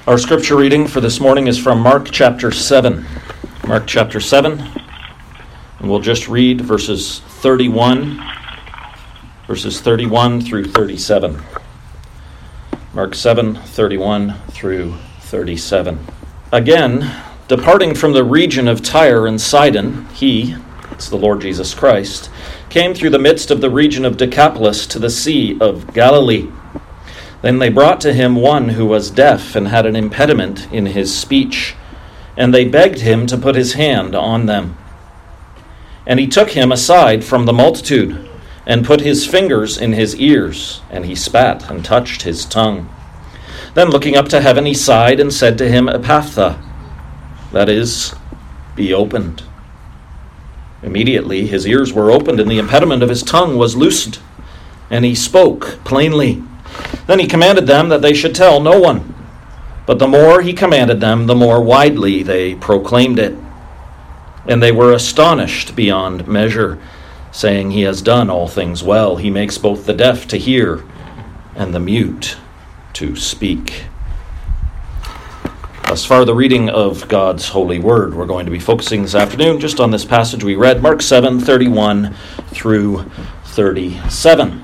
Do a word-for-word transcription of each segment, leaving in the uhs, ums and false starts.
Our scripture reading for this morning is from Mark chapter seven. Mark chapter seven, and we'll just read verses thirty-one, verses thirty-one through thirty-seven. Mark seven, thirty-one through thirty-seven. Again, departing from the region of Tyre and Sidon, he, it's the Lord Jesus Christ, came through the midst of the region of Decapolis to the Sea of Galilee. Then they brought to him one who was deaf and had an impediment in his speech, and they begged him to put his hand on them. And he took him aside from the multitude, and put his fingers in his ears, and he spat and touched his tongue. Then looking up to heaven, he sighed and said to him, Ephphatha, that is, be opened. Immediately his ears were opened, and the impediment of his tongue was loosened, and he spoke plainly. Then he commanded them that they should tell no one. But the more he commanded them, the more widely they proclaimed it. And they were astonished beyond measure, saying, He has done all things well. He makes both the deaf to hear and the mute to speak. Thus far, the reading of God's holy word. We're going to be focusing this afternoon just on this passage we read, Mark seven, thirty-one through thirty-seven.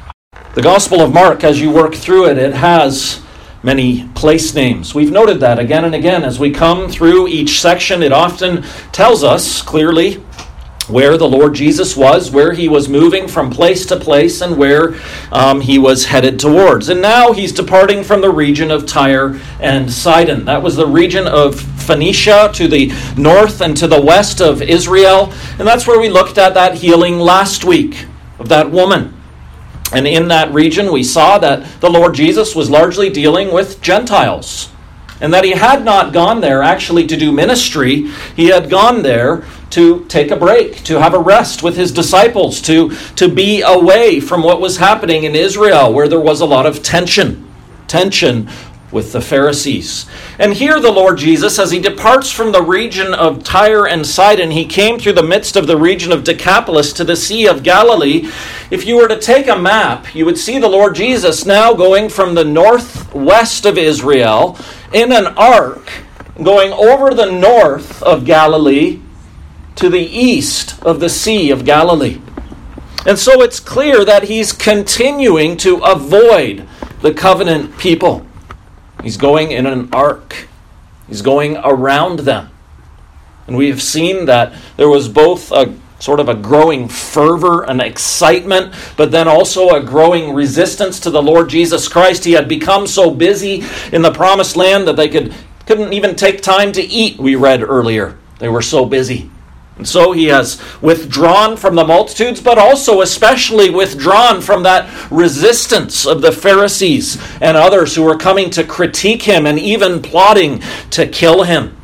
The Gospel of Mark, as you work through it, it has many place names. We've noted that again and again. As we come through each section, it often tells us clearly where the Lord Jesus was, where he was moving from place to place, and where um, he was headed towards. And now he's departing from the region of Tyre and Sidon. That was the region of Phoenicia to the north and to the west of Israel. And that's where we looked at that healing last week of that woman. And in that region, we saw that the Lord Jesus was largely dealing with Gentiles, and that he had not gone there actually to do ministry. He had gone there to take a break, to have a rest with his disciples, to, to be away from what was happening in Israel, where there was a lot of tension, tension with the Pharisees. And here the Lord Jesus, as he departs from the region of Tyre and Sidon, he came through the midst of the region of Decapolis to the Sea of Galilee. If you were to take a map, you would see the Lord Jesus now going from the northwest of Israel in an arc, going over the north of Galilee to the east of the Sea of Galilee. And so it's clear that he's continuing to avoid the covenant people. He's going in an arc. He's going around them. And we have seen that there was both a sort of a growing fervor and excitement, but then also a growing resistance to the Lord Jesus Christ. He had become so busy in the promised land that they could, couldn't even take time to eat, we read earlier. They were so busy. And so he has withdrawn from the multitudes, but also especially withdrawn from that resistance of the Pharisees and others who were coming to critique him and even plotting to kill him.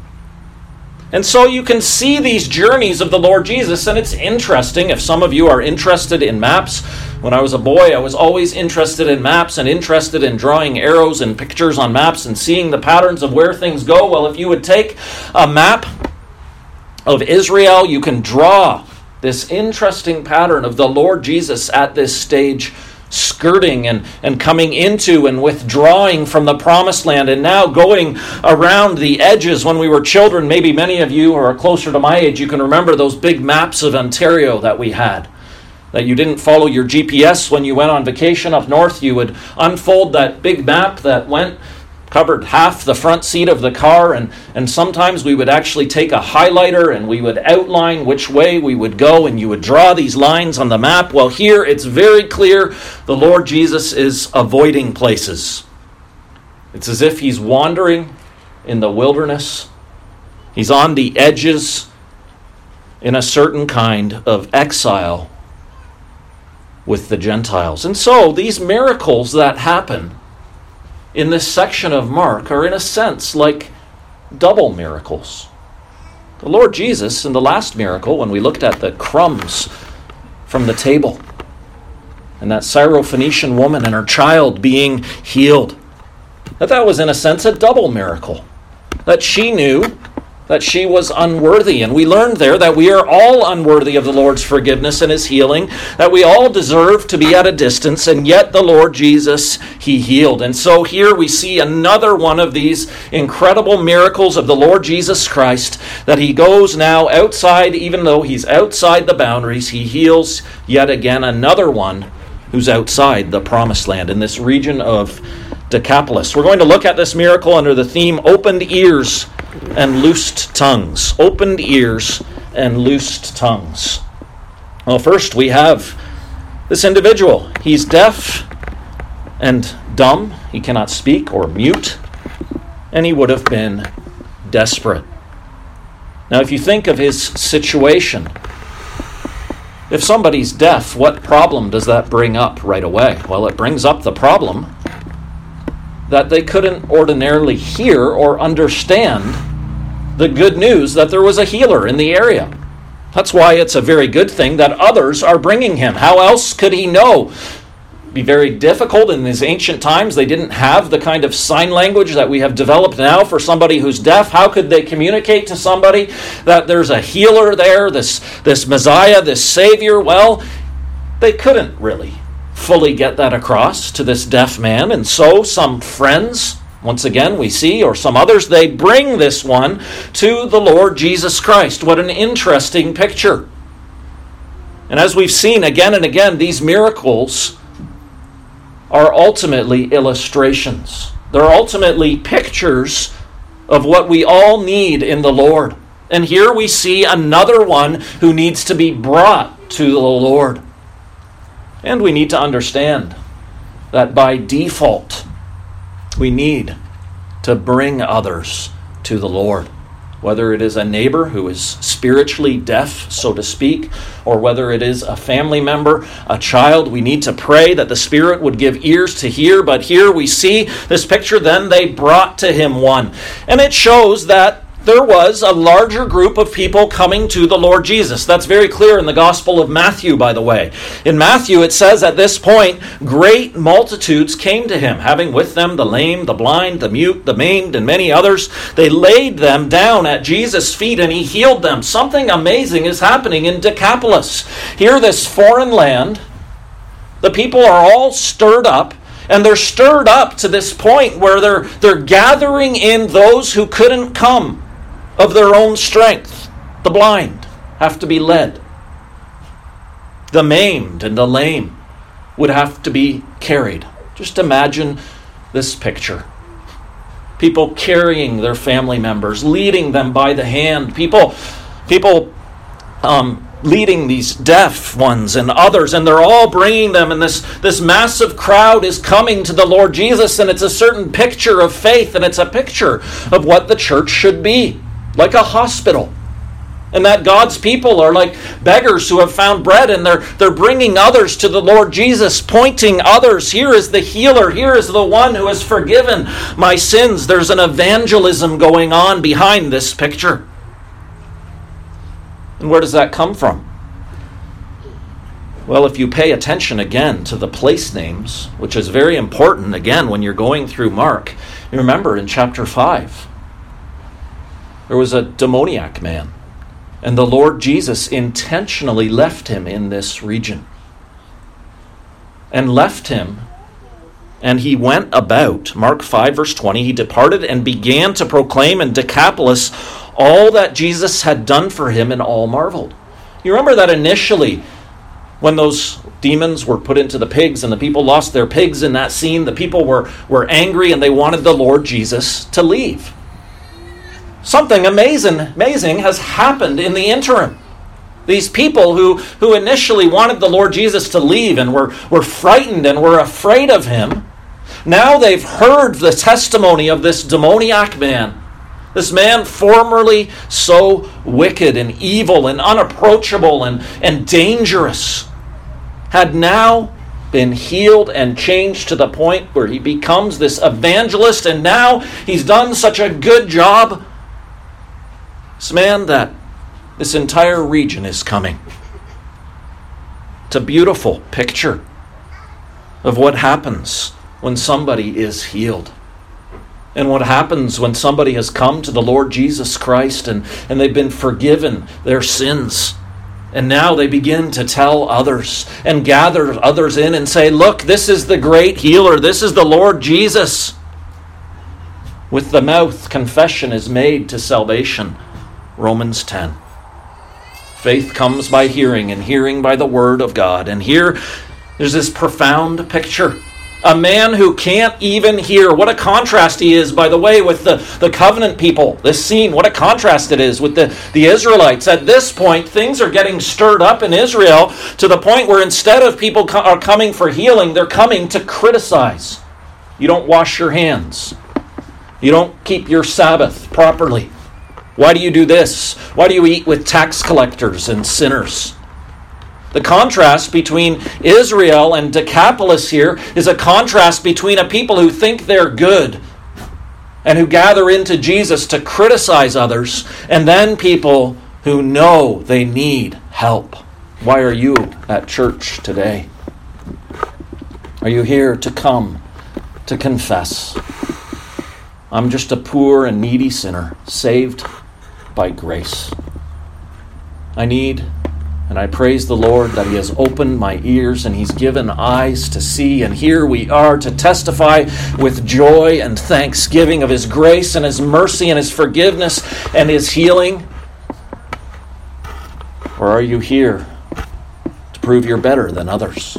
And so you can see these journeys of the Lord Jesus, and it's interesting. If some of you are interested in maps, when I was a boy, I was always interested in maps and interested in drawing arrows and pictures on maps and seeing the patterns of where things go. Well, if you would take a map of Israel, you can draw this interesting pattern of the Lord Jesus at this stage, skirting and, and coming into and withdrawing from the promised land, and now going around the edges. When we were children, maybe many of you who are closer to my age, you can remember those big maps of Ontario that we had, that you didn't follow your G P S when you went on vacation up north. You would unfold that big map that went covered half the front seat of the car, and, and sometimes we would actually take a highlighter and we would outline which way we would go, and you would draw these lines on the map. Well, here it's very clear the Lord Jesus is avoiding places. It's as if he's wandering in the wilderness. He's on the edges in a certain kind of exile with the Gentiles. And so these miracles that happen in this section of Mark are in a sense like double miracles. The Lord Jesus, in the last miracle, when we looked at the crumbs from the table, and that Syrophoenician woman and her child being healed, that that was in a sense a double miracle. That she knew that she was unworthy. And we learned there that we are all unworthy of the Lord's forgiveness and his healing, that we all deserve to be at a distance, and yet the Lord Jesus, he healed. And so here we see another one of these incredible miracles of the Lord Jesus Christ, that he goes now outside, even though he's outside the boundaries, he heals yet again another one who's outside the promised land in this region of Decapolis. We're going to look at this miracle under the theme opened ears and loosed tongues. Opened ears and loosed tongues. Well, first we have this individual. He's deaf and dumb. He cannot speak or mute. And he would have been desperate. Now, if you think of his situation, if somebody's deaf, what problem does that bring up right away? Well, it brings up the problem that they couldn't ordinarily hear or understand the good news that there was a healer in the area. That's why it's a very good thing that others are bringing him. How else could he know? It'd be very difficult in these ancient times. They didn't have the kind of sign language that we have developed now for somebody who's deaf. How could they communicate to somebody that there's a healer there, this, this Messiah, this Savior? Well, they couldn't really fully get that across to this deaf man. And so some friends, once again we see, or some others, they bring this one to the Lord Jesus Christ. What an interesting picture. And as we've seen again and again, these miracles are ultimately illustrations. They're ultimately pictures of what we all need in the Lord. And here we see another one who needs to be brought to the Lord. And we need to understand that by default, we need to bring others to the Lord. Whether it is a neighbor who is spiritually deaf, so to speak, or whether it is a family member, a child, we need to pray that the Spirit would give ears to hear. But here we see this picture, then they brought to him one. And it shows that there was a larger group of people coming to the Lord Jesus. That's very clear in the Gospel of Matthew, by the way. In Matthew, it says at this point, great multitudes came to him, having with them the lame, the blind, the mute, the maimed, and many others. They laid them down at Jesus' feet, and he healed them. Something amazing is happening in Decapolis. Here, this foreign land, the people are all stirred up. And they're stirred up to this point where they're, they're gathering in those who couldn't come of their own strength. The blind have to be led. The maimed and the lame would have to be carried. Just imagine this picture. People carrying their family members, leading them by the hand. People, people um, leading these deaf ones and others, and they're all bringing them, and this, this massive crowd is coming to the Lord Jesus, and it's a certain picture of faith, and it's a picture of what the church should be. Like a hospital. And that God's people are like beggars who have found bread, and they're, they're bringing others to the Lord Jesus, pointing others. Here is the healer. Here is the one who has forgiven my sins. There's an evangelism going on behind this picture. And where does that come from? Well, if you pay attention again to the place names, which is very important, again, when you're going through Mark, you remember in chapter five, there was a demoniac man, and the Lord Jesus intentionally left him in this region. And left him, and he went about, Mark five verse twenty, he departed and began to proclaim in Decapolis all that Jesus had done for him, and all marveled. You remember that initially, when those demons were put into the pigs and the people lost their pigs in that scene, the people were, were angry and they wanted the Lord Jesus to leave. Something amazing, amazing has happened in the interim. These people who, who initially wanted the Lord Jesus to leave and were, were frightened and were afraid of him, now they've heard the testimony of this demoniac man. This man formerly so wicked and evil and unapproachable and, and dangerous had now been healed and changed to the point where he becomes this evangelist, and now he's done such a good job, this man, that this entire region is coming. It's a beautiful picture of what happens when somebody is healed. And what happens when somebody has come to the Lord Jesus Christ and, and they've been forgiven their sins, and now they begin to tell others and gather others in and say, look, this is the great healer. This is the Lord Jesus. With the mouth, confession is made to salvation. Romans ten. Faith comes by hearing, and hearing by the word of God. And here, there's this profound picture. A man who can't even hear. What a contrast he is, by the way, with the, the covenant people. This scene, what a contrast it is with the, the Israelites. At this point, things are getting stirred up in Israel to the point where instead of people co- are coming for healing, they're coming to criticize. You don't wash your hands. You don't keep your Sabbath properly. Why do you do this? Why do you eat with tax collectors and sinners? The contrast between Israel and Decapolis here is a contrast between a people who think they're good and who gather into Jesus to criticize others, and then people who know they need help. Why are you at church today? Are you here to come to confess? I'm just a poor and needy sinner, saved by grace. I need And I praise the Lord that He has opened my ears and He's given eyes to see. And here we are to testify with joy and thanksgiving of His grace and His mercy and His forgiveness and His healing. Or are you here to prove you're better than others?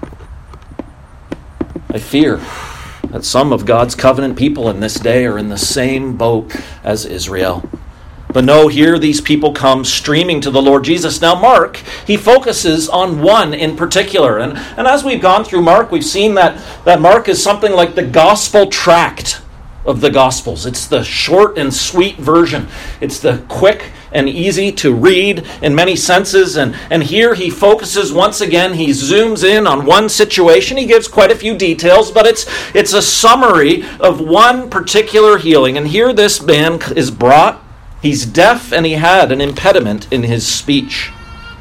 I fear that some of God's covenant people in this day are in the same boat as Israel. But no, here these people come streaming to the Lord Jesus. Now Mark, he focuses on one in particular. And, and as we've gone through Mark, we've seen that, that Mark is something like the gospel tract of the Gospels. It's the short and sweet version. It's the quick and easy to read in many senses. And, and here he focuses once again, he zooms in on one situation. He gives quite a few details, but it's, it's a summary of one particular healing. And here this man is brought. He's deaf and he had an impediment in his speech.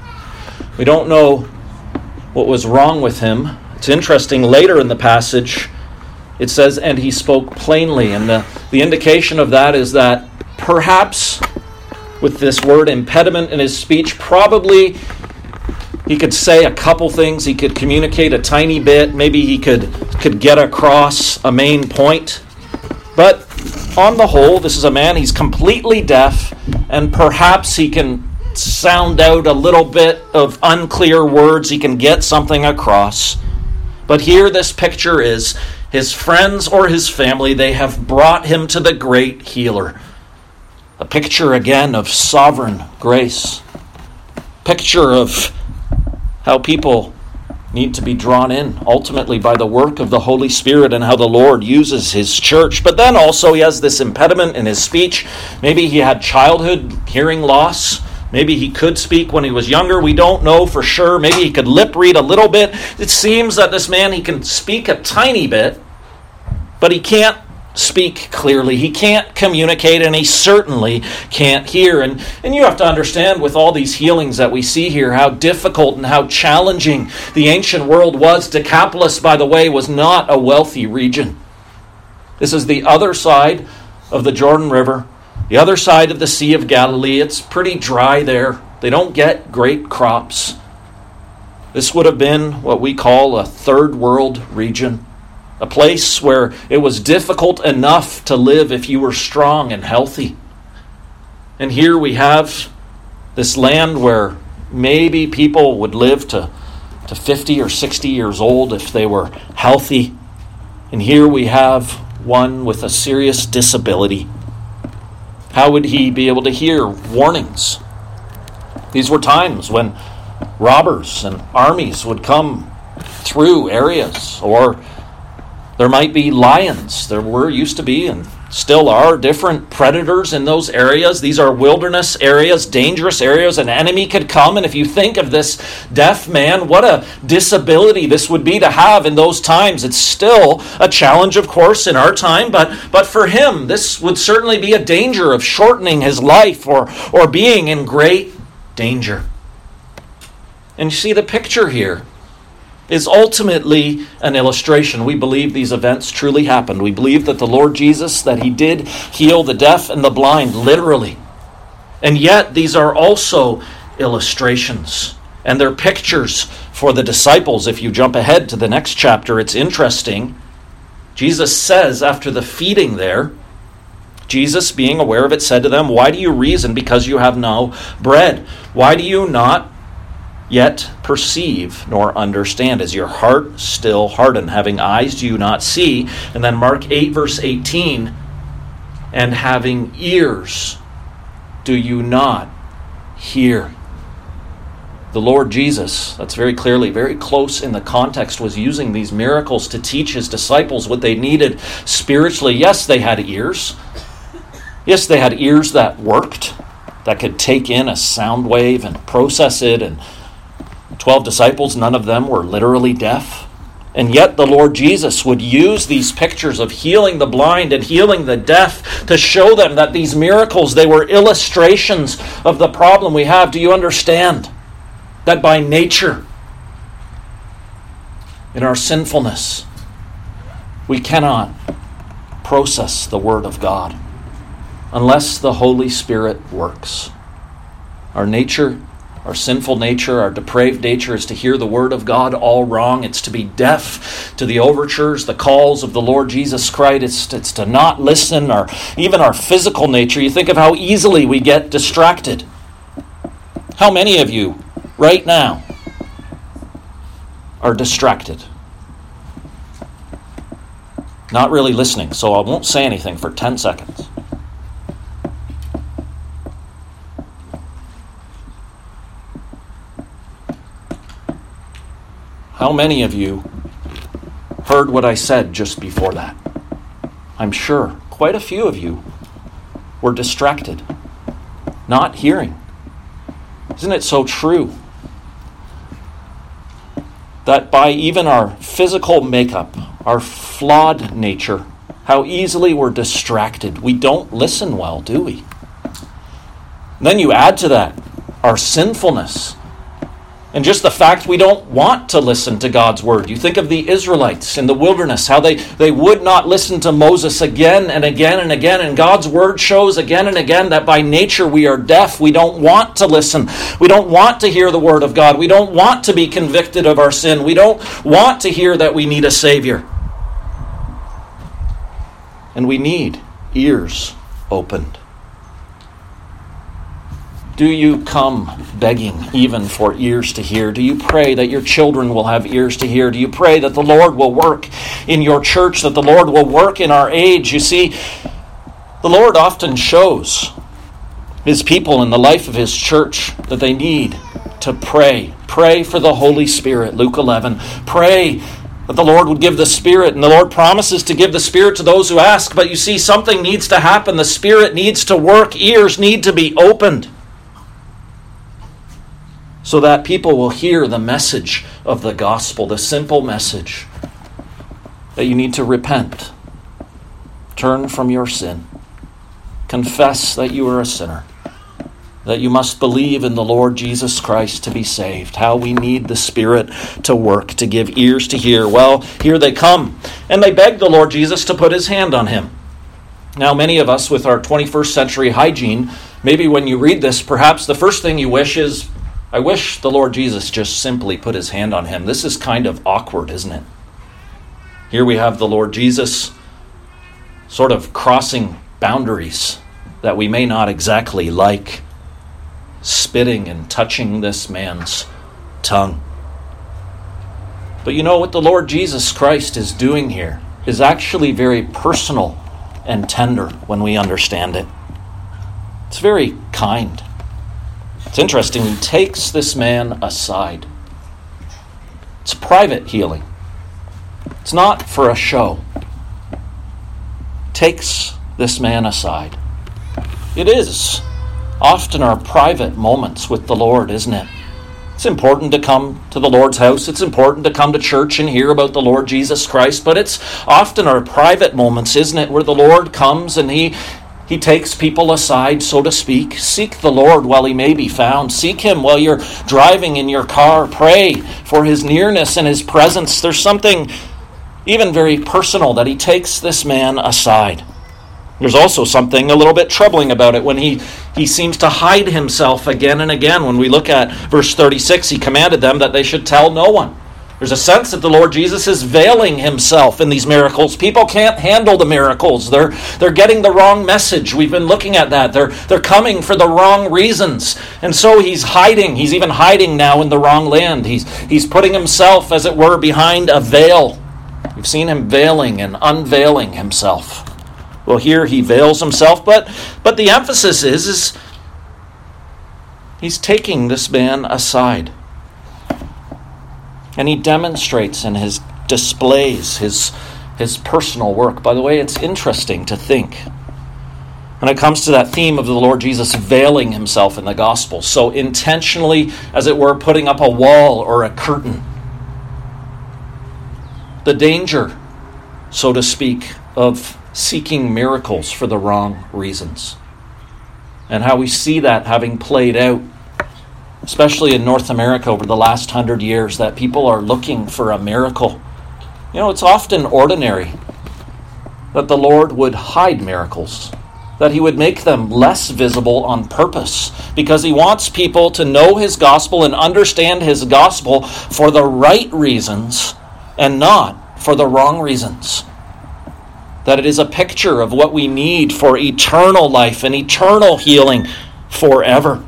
We don't know what was wrong with him. It's interesting, later in the passage, it says, and he spoke plainly. And the, the indication of that is that perhaps with this word impediment in his speech, probably he could say a couple things. He could communicate a tiny bit. Maybe he could, could get across a main point. But on the whole, this is a man, he's completely deaf, and perhaps he can sound out a little bit of unclear words. He can get something across. But here this picture is his friends or his family, they have brought him to the great healer. A picture again of sovereign grace. Picture of how people need to be drawn in ultimately by the work of the Holy Spirit and how the Lord uses His church. But then also he has this impediment in his speech. Maybe he had childhood hearing loss. Maybe he could speak when he was younger. We don't know for sure. Maybe he could lip read a little bit. It seems that this man, he can speak a tiny bit, but he can't speak clearly. He can't communicate, and he certainly can't hear. And, and you have to understand, with all these healings that we see here, how difficult and how challenging the ancient world was. Decapolis, by the way, was not a wealthy region. This is the other side of the Jordan River, the other side of the Sea of Galilee. It's pretty dry there. They don't get great crops. This would have been what we call a third world region. A place where it was difficult enough to live if you were strong and healthy. And here we have this land where maybe people would live to, to fifty or sixty years old if they were healthy. And here we have one with a serious disability. How would he be able to hear warnings? These were times when robbers and armies would come through areas, or there might be lions. There were, used to be, and still are, different predators in those areas. These are wilderness areas, dangerous areas. An enemy could come, and if you think of this deaf man, what a disability this would be to have in those times. It's still a challenge, of course, in our time, but, but for him, this would certainly be a danger of shortening his life or, or being in great danger. And you see the picture here. is ultimately an illustration. We believe these events truly happened. We believe that the Lord Jesus, that he did heal the deaf and the blind, literally. And yet these are also illustrations. And they're pictures for the disciples. If you jump ahead to the next chapter, it's interesting. Jesus says after the feeding there, Jesus, being aware of it, said to them, "Why do you reason because you have no bread? Why do you not yet perceive nor understand? Is your heart still hardened? Having eyes do you not see?" And then Mark eight, verse eighteen, "And having ears do you not hear?" The Lord Jesus, that's very clearly, very close in the context, was using these miracles to teach his disciples what they needed spiritually. Yes, they had ears. Yes, they had ears that worked, that could take in a sound wave and process it. And twelve disciples, none of them were literally deaf. And yet the Lord Jesus would use these pictures of healing the blind and healing the deaf to show them that these miracles, they were illustrations of the problem we have. Do you understand that by nature, in our sinfulness, we cannot process the Word of God unless the Holy Spirit works? Our nature, our sinful nature, our depraved nature is to hear the Word of God all wrong. It's to be deaf to the overtures, the calls of the Lord Jesus Christ. It's, it's to not listen, or even our physical nature. You think of how easily we get distracted. How many of you right now are distracted? Not really listening, so I won't say anything for ten seconds. How many of you heard what I said just before that? I'm sure quite a few of you were distracted, not hearing. Isn't it so true that by even our physical makeup, our flawed nature, how easily we're distracted? We don't listen well, do we? And then you add to that our sinfulness. And just the fact we don't want to listen to God's word. You think of the Israelites in the wilderness, how they, they would not listen to Moses again and again and again. And God's word shows again and again that by nature we are deaf. We don't want to listen. We don't want to hear the word of God. We don't want to be convicted of our sin. We don't want to hear that we need a Savior. And we need ears opened. Do you come begging even for ears to hear? Do you pray that your children will have ears to hear? Do you pray that the Lord will work in your church, that the Lord will work in our age? You see, the Lord often shows his people in the life of his church that they need to pray. Pray for the Holy Spirit, Luke eleven. Pray that the Lord would give the Spirit, and the Lord promises to give the Spirit to those who ask. But you see, something needs to happen. The Spirit needs to work. Ears need to be opened, so that people will hear the message of the gospel, the simple message that you need to repent, turn from your sin, confess that you are a sinner, that you must believe in the Lord Jesus Christ to be saved. How we need the Spirit to work, to give ears to hear. Well, here they come, and they beg the Lord Jesus to put his hand on him. Now, many of us with our twenty-first century hygiene, maybe when you read this, perhaps the first thing you wish is, I wish the Lord Jesus just simply put his hand on him. This is kind of awkward, isn't it? Here we have the Lord Jesus sort of crossing boundaries that we may not exactly like, spitting and touching this man's tongue. But you know what the Lord Jesus Christ is doing here is actually very personal and tender when we understand it. It's very kind. It's interesting, he takes this man aside. It's private healing. It's not for a show. Takes this man aside. It is often our private moments with the Lord, isn't it? It's important to come to the Lord's house. It's important to come to church and hear about the Lord Jesus Christ. But it's often our private moments, isn't it, where the Lord comes and he He takes people aside, so to speak. Seek the Lord while he may be found. Seek him while you're driving in your car. Pray for his nearness and his presence. There's something even very personal that he takes this man aside. There's also something a little bit troubling about it when he, he seems to hide himself again and again. When we look at verse thirty-six, he commanded them that they should tell no one. There's a sense that the Lord Jesus is veiling himself in these miracles. People can't handle the miracles. They're, they're getting the wrong message. We've been looking at that. They're, they're coming for the wrong reasons. And so he's hiding. He's even hiding now in the wrong land. He's, he's putting himself, as it were, behind a veil. We've seen him veiling and unveiling himself. Well, here he veils himself, but, but the emphasis is, is he's taking this man aside. And he demonstrates and his displays his, his personal work. By the way, it's interesting to think when it comes to that theme of the Lord Jesus veiling himself in the gospel, so intentionally, as it were, putting up a wall or a curtain. The danger, so to speak, of seeking miracles for the wrong reasons. And how we see that having played out, especially in North America over the last hundred years, that people are looking for a miracle. You know, it's often ordinary that the Lord would hide miracles, that he would make them less visible on purpose, because he wants people to know his gospel and understand his gospel for the right reasons and not for the wrong reasons. That it is a picture of what we need for eternal life and eternal healing forever.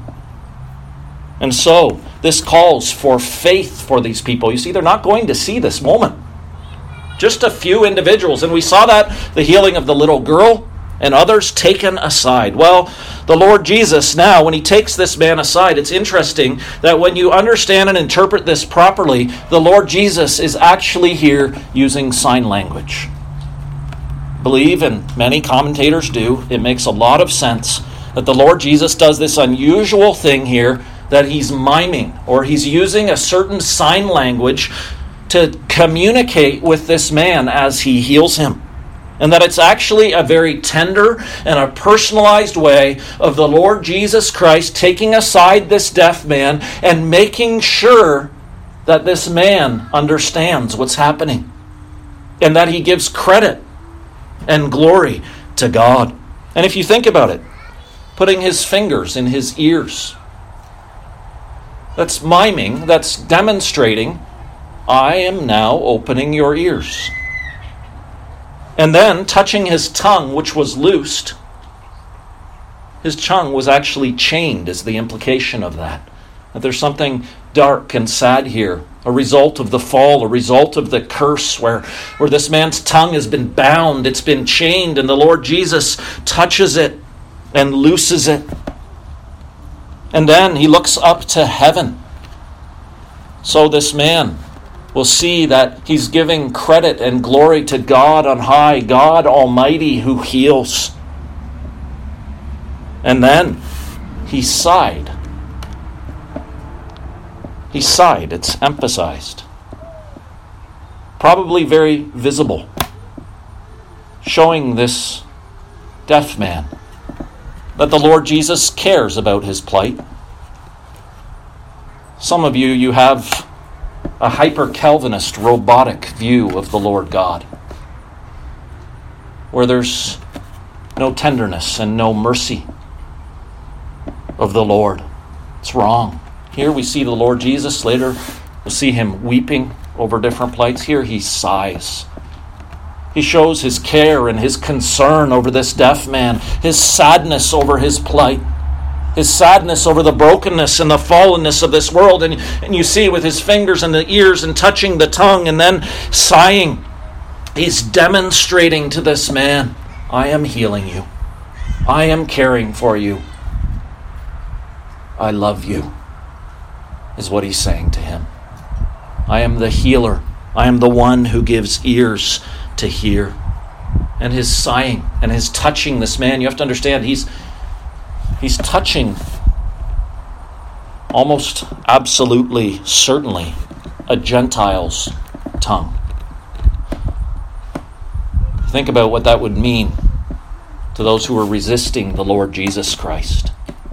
And so, this calls for faith for these people. You see, they're not going to see this moment. Just a few individuals. And we saw that, the healing of the little girl and others taken aside. Well, the Lord Jesus now, when he takes this man aside, it's interesting that when you understand and interpret this properly, the Lord Jesus is actually here using sign language. Believe, and many commentators do, it makes a lot of sense that the Lord Jesus does this unusual thing here, that he's miming, or he's using a certain sign language to communicate with this man as he heals him. And that it's actually a very tender and a personalized way of the Lord Jesus Christ taking aside this deaf man and making sure that this man understands what's happening. And that he gives credit and glory to God. And if you think about it, putting his fingers in his ears, that's miming, that's demonstrating, I am now opening your ears. And then touching his tongue, which was loosed, his tongue was actually chained, is the implication of that. That there's something dark and sad here, a result of the fall, a result of the curse, where, where this man's tongue has been bound, it's been chained, and the Lord Jesus touches it and looses it. And then he looks up to heaven. So this man will see that he's giving credit and glory to God on high, God Almighty who heals. And then he sighed. He sighed, it's emphasized. Probably very visible, showing this deaf man that the Lord Jesus cares about his plight. Some of you, you have a hyper-Calvinist, robotic view of the Lord God, where there's no tenderness and no mercy of the Lord. It's wrong. Here we see the Lord Jesus. Later we'll see him weeping over different plights. Here he sighs. He shows his care and his concern over this deaf man, his sadness over his plight, his sadness over the brokenness and the fallenness of this world. And, and you see with his fingers and the ears and touching the tongue and then sighing, he's demonstrating to this man, I am healing you. I am caring for you. I love you, is what he's saying to him. I am the healer. I am the one who gives ears to hear. And his sighing and his touching this man, you have to understand, he's he's touching almost absolutely, certainly, a Gentile's tongue. Think about what that would mean to those who were resisting the Lord Jesus Christ.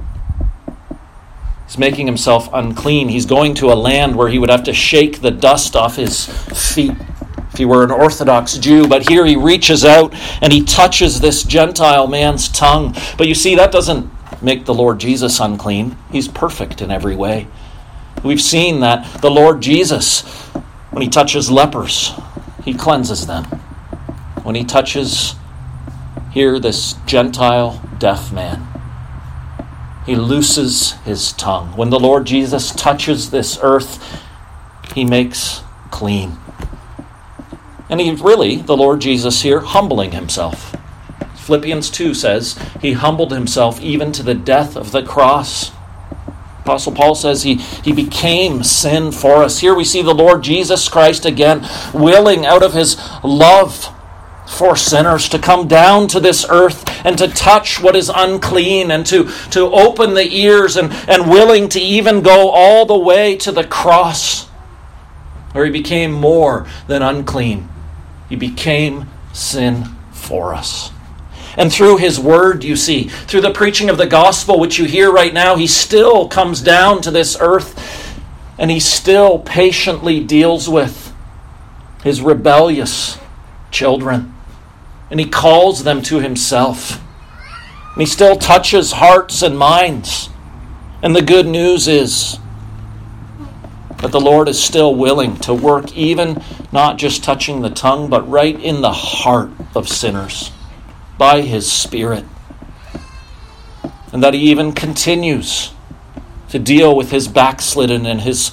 He's making himself unclean. He's going to a land where he would have to shake the dust off his feet if he were an Orthodox Jew. But here he reaches out and he touches this Gentile man's tongue. But you see, that doesn't make the Lord Jesus unclean. He's perfect in every way. We've seen that the Lord Jesus, when he touches lepers, he cleanses them. When he touches here this Gentile deaf man, he looses his tongue. When the Lord Jesus touches this earth, he makes clean. And he really, the Lord Jesus here, humbling himself. Philippians two says he humbled himself even to the death of the cross. Apostle Paul says he, he became sin for us. Here we see the Lord Jesus Christ again, willing out of his love for sinners to come down to this earth and to touch what is unclean and to, to open the ears and, and willing to even go all the way to the cross where he became more than unclean. He became sin for us. And through his word, you see, through the preaching of the gospel, which you hear right now, he still comes down to this earth and he still patiently deals with his rebellious children. And he calls them to himself. And he still touches hearts and minds. And the good news is that the Lord is still willing to work, even not just touching the tongue, but right in the heart of sinners by his Spirit. And that he even continues to deal with his backslidden and his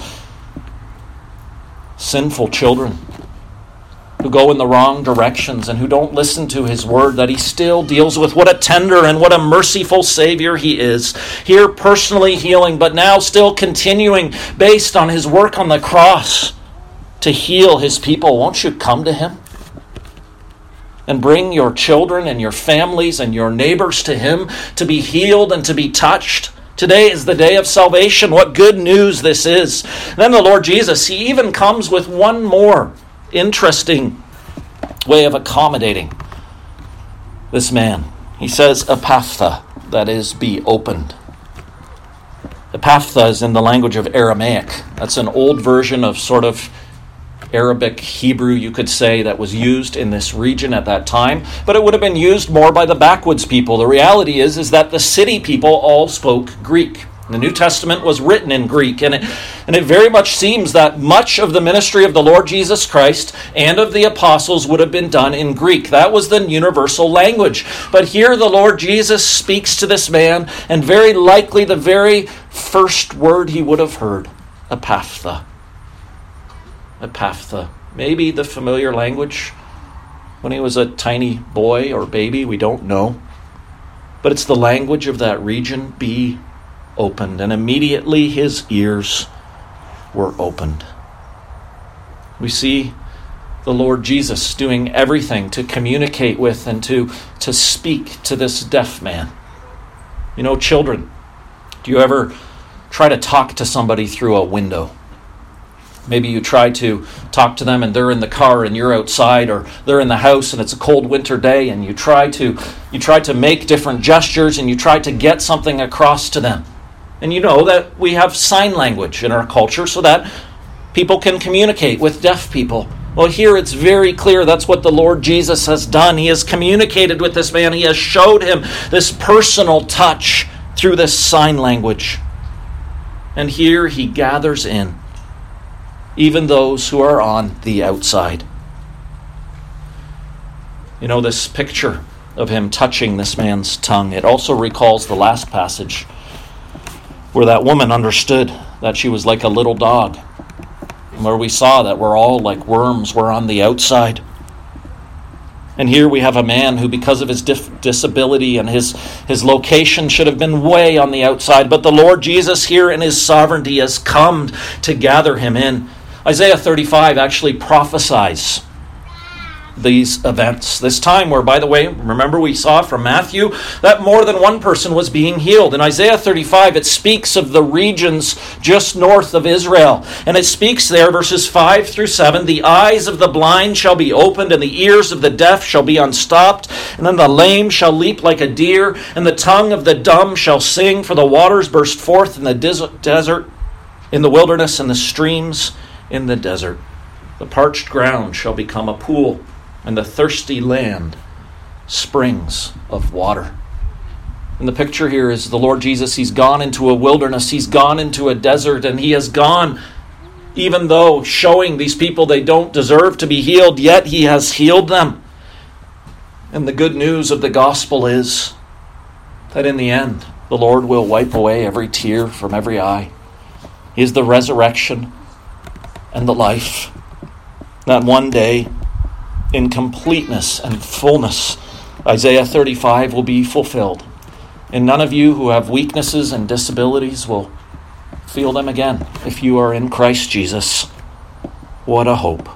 sinful children who go in the wrong directions and who don't listen to his word, that he still deals with. What a tender and what a merciful Savior he is. Here personally healing, but now still continuing based on his work on the cross to heal his people. Won't you come to him? And bring your children and your families and your neighbors to him to be healed and to be touched. Today is the day of salvation. What good news this is. And then the Lord Jesus, he even comes with one more interesting way of accommodating this man. He says, "Ephphatha," that is, be opened. Ephphatha is in the language of Aramaic. That's an old version of sort of Arabic Hebrew, you could say, that was used in this region at that time. But it would have been used more by the backwoods people. The reality is, is that the city people all spoke Greek. The New Testament was written in Greek, and it, and it very much seems that much of the ministry of the Lord Jesus Christ and of the apostles would have been done in Greek. That was the universal language. But here the Lord Jesus speaks to this man, and very likely the very first word he would have heard, Ephphatha. Ephphatha. Maybe the familiar language when he was a tiny boy or baby, we don't know. But it's the language of that region, be opened, and immediately his ears were opened. We see the Lord Jesus doing everything to communicate with and to, to speak to this deaf man. You know, children, do you ever try to talk to somebody through a window? Maybe you try to talk to them and they're in the car and you're outside, or they're in the house and it's a cold winter day, and you try to you try to make different gestures and you try to get something across to them. And you know that we have sign language in our culture so that people can communicate with deaf people. Well, here it's very clear that's what the Lord Jesus has done. He has communicated with this man. He has showed him this personal touch through this sign language. And here he gathers in even those who are on the outside. You know, this picture of him touching this man's tongue, it also recalls the last passage where that woman understood that she was like a little dog, where we saw that we're all like worms, we're on the outside. And here we have a man who, because of his dif- disability and his, his location, should have been way on the outside. But the Lord Jesus here in his sovereignty has come to gather him in. Isaiah thirty-five actually prophesies these events. This time where, by the way, remember we saw from Matthew that more than one person was being healed. In Isaiah thirty-five, it speaks of the regions just north of Israel. And it speaks there, verses five through seven, the eyes of the blind shall be opened, and the ears of the deaf shall be unstopped. And then the lame shall leap like a deer, and the tongue of the dumb shall sing, for the waters burst forth in the desert, in the wilderness, and the streams in the desert. The parched ground shall become a pool, and the thirsty land springs of water. And the picture here is the Lord Jesus. He's gone into a wilderness. He's gone into a desert, and he has gone, even though showing these people they don't deserve to be healed, yet he has healed them. And the good news of the gospel is that in the end, the Lord will wipe away every tear from every eye. He is the resurrection and the life. That one day, in completeness and fullness, Isaiah thirty-five will be fulfilled. And none of you who have weaknesses and disabilities will feel them again if you are in Christ Jesus. What a hope.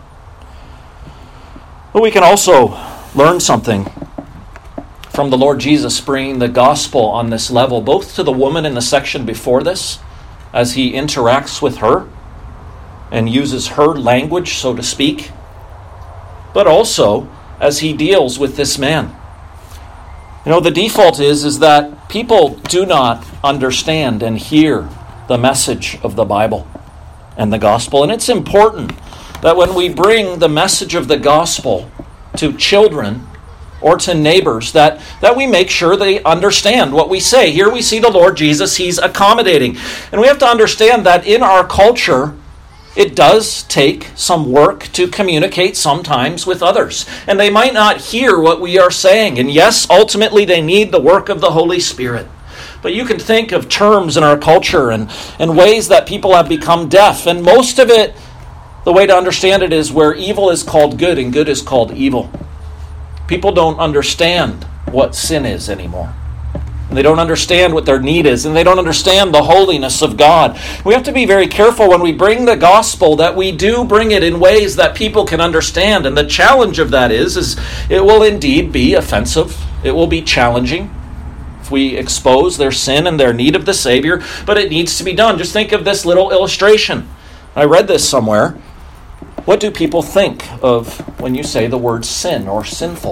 But we can also learn something from the Lord Jesus bringing the gospel on this level, both to the woman in the section before this, as he interacts with her and uses her language, so to speak, but also as he deals with this man. You know, the default is, is that people do not understand and hear the message of the Bible and the gospel. And it's important that when we bring the message of the gospel to children or to neighbors, that, that we make sure they understand what we say. Here we see the Lord Jesus, he's accommodating. And we have to understand that in our culture, it does take some work to communicate sometimes with others. And they might not hear what we are saying. And yes, ultimately they need the work of the Holy Spirit. But you can think of terms in our culture and, and ways that people have become deaf. And most of it, the way to understand it is where evil is called good and good is called evil. People don't understand what sin is anymore. And they don't understand what their need is, and they don't understand the holiness of God. We have to be very careful when we bring the gospel that we do bring it in ways that people can understand. And the challenge of that is, is it will indeed be offensive. It will be challenging if we expose their sin and their need of the Savior, but it needs to be done. Just think of this little illustration. I read this somewhere. What do people think of when you say the word sin or sinful?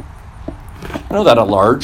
You know that a large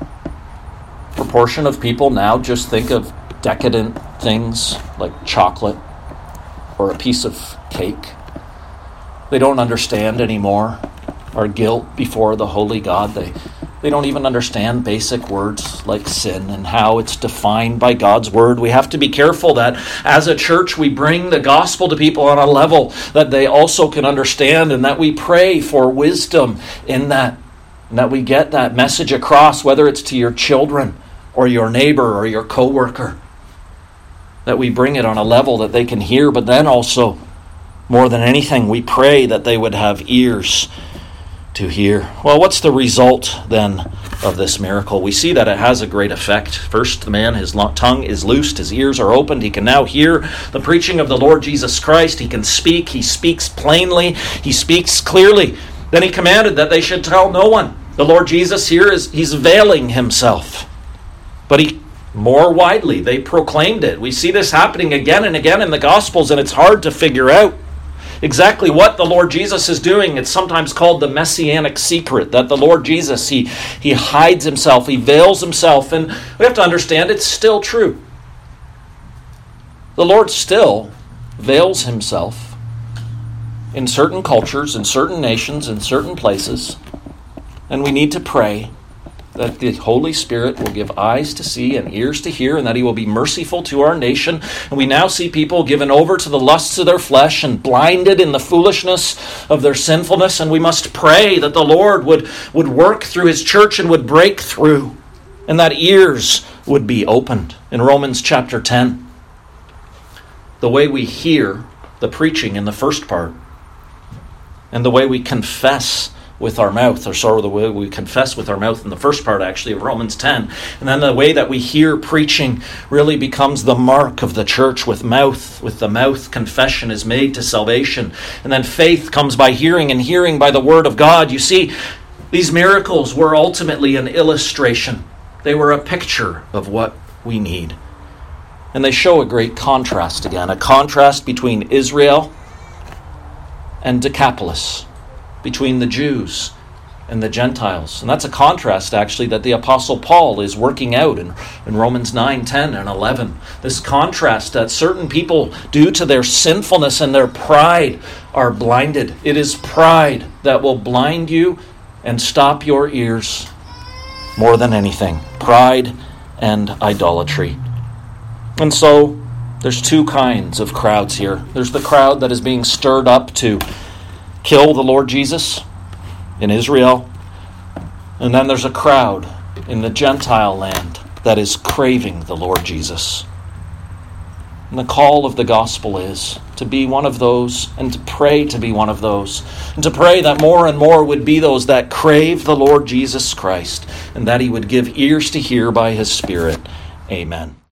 proportion of people now just think of decadent things like chocolate or a piece of cake. They don't understand anymore our guilt before the holy God. They They don't even understand basic words like sin and how it's defined by God's word. We have to be careful that as a church we bring the gospel to people on a level that they also can understand, and that we pray for wisdom in that, and that we get that message across, whether it's to your children or your neighbor or your coworker, that we bring it on a level that they can hear. But then also, more than anything, we pray that they would have ears to hear. Well, what's the result then of this miracle? We see that it has a great effect. First, the man, his tongue is loosed, his ears are opened, he can now hear the preaching of the Lord Jesus Christ. He can speak, he speaks plainly, he speaks clearly. Then he commanded that they should tell no one. The Lord Jesus here is, he's veiling himself. But he, more widely, they proclaimed it. We see this happening again and again in the Gospels, and it's hard to figure out exactly what the Lord Jesus is doing. It's sometimes called the messianic secret, that the Lord Jesus, he, he hides himself, he veils himself, and we have to understand it's still true. The Lord still veils himself in certain cultures, in certain nations, in certain places, and we need to pray that the Holy Spirit will give eyes to see and ears to hear, and that he will be merciful to our nation. And we now see people given over to the lusts of their flesh and blinded in the foolishness of their sinfulness. And we must pray that the Lord would, would work through his church and would break through, and that ears would be opened. In Romans chapter ten, the way we hear the preaching in the first part, and the way we confess with our mouth, or sorry, the way we confess with our mouth in the first part, actually, of Romans ten. And then the way that we hear preaching really becomes the mark of the church. With mouth, with the mouth, confession is made to salvation. And then faith comes by hearing, and hearing by the word of God. You see, these miracles were ultimately an illustration. They were a picture of what we need. And they show a great contrast again, a contrast between Israel and Decapolis, between the Jews and the Gentiles. And that's a contrast, actually, that the Apostle Paul is working out in, in Romans nine, ten, and eleven. This contrast that certain people, due to their sinfulness and their pride, are blinded. It is pride that will blind you and stop your ears more than anything. Pride and idolatry. And so, there's two kinds of crowds here. There's the crowd that is being stirred up to kill the Lord Jesus in Israel. And then there's a crowd in the Gentile land that is craving the Lord Jesus. And the call of the gospel is to be one of those, and to pray to be one of those, and to pray that more and more would be those that crave the Lord Jesus Christ, and that he would give ears to hear by his Spirit. Amen.